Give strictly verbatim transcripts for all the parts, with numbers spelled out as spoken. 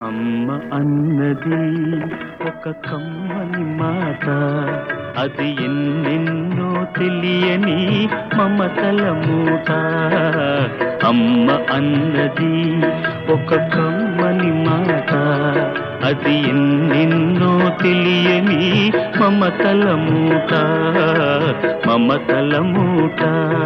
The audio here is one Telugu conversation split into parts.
అమ్మ అన్నది ఒక కమ్మని మాట, అది ఎన్నెన్నో తెలియని మమతల మూట. అమ్మ అన్నది ఒక కమ్మని మాట, అది ఎన్నెన్నో తెలియని మమతల మూట, మమతల మూట.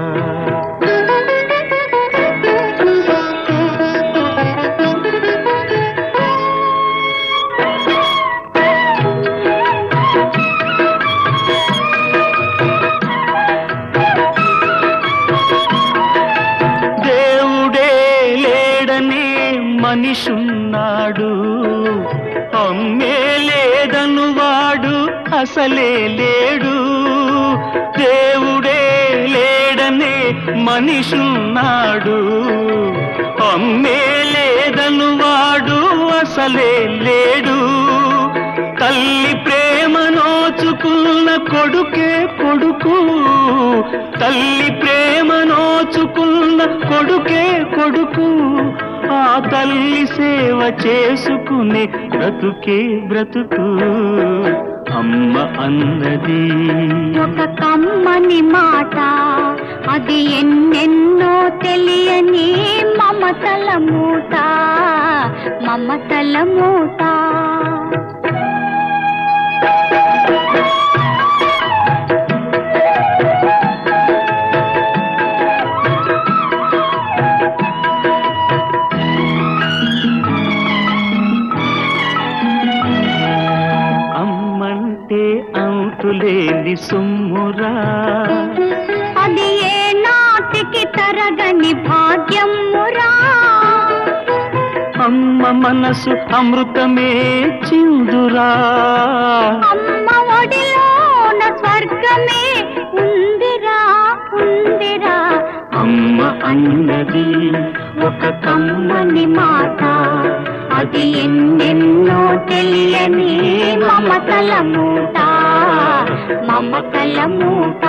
మనిషున్నాడు, అమ్మే లేదను వాడు అసలే లేడు. దేవుడే లేడనే మనిషున్నాడు, అమ్మే లేదను వాడు అసలే లేడు. తల్లి ప్రేమ నోచుకున్న కొడుకే కొడుకు, తల్లి ప్రేమ నోచుకున్న కొడుకే కొడుకు. ఆ తల్లి సేవ చేసుకునే బ్రతుకే బ్రతుకు. అమ్మ అన్నది ఒక కమ్మని మాట, అది ఎన్నెన్నో తెలియని మమతల మూట, మమతల మూట. అంతులేని సొమ్మురా, అది ఏ నాటికి తరగని భాగ్యమురా. అమ్మ మనసు అమృతమే చిందురా, అమ్మ ఒడిలోన స్వర్గమే ఉందిరా ఉందిరా. అమ్మ అన్నది ఒక కమ్మని మాట, అది ఎన్నెన్నో తెలియని మమతల మూట, మమతల మూట.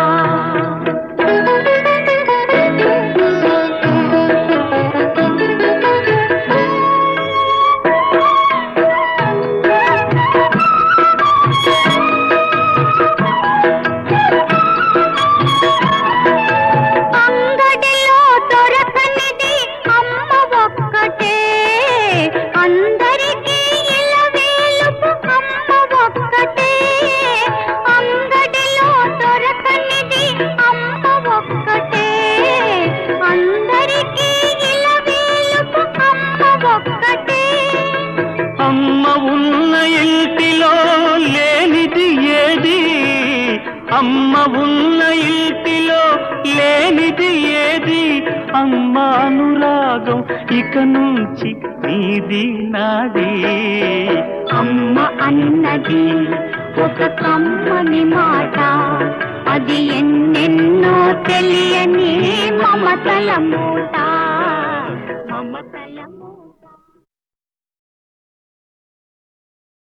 అంగడిలో దొరకనిది అమ్మ ఒక్కటే, అందరికీ ఇలవేలుపు అమ్మ ఒక్కటే. అంగడిలో దొరకనిది అమ్మ ఒక్కటే, అందరికీ ఇలవేలుపు అమ్మ ఒక్కటే. అమ్మ ఉన్న ఇంటిలో లేనిది ఏది, అమ్మ ఉన్న ఇంటిలో లేనిది ఏది. అమ్మ అనురాగం ఇక నుంచి నీది నాది. అమ్మ అన్నది ఒక కమ్మని మాట, అది ఎన్నెన్నో తెలియని మమతల మూట, మమతల మూట.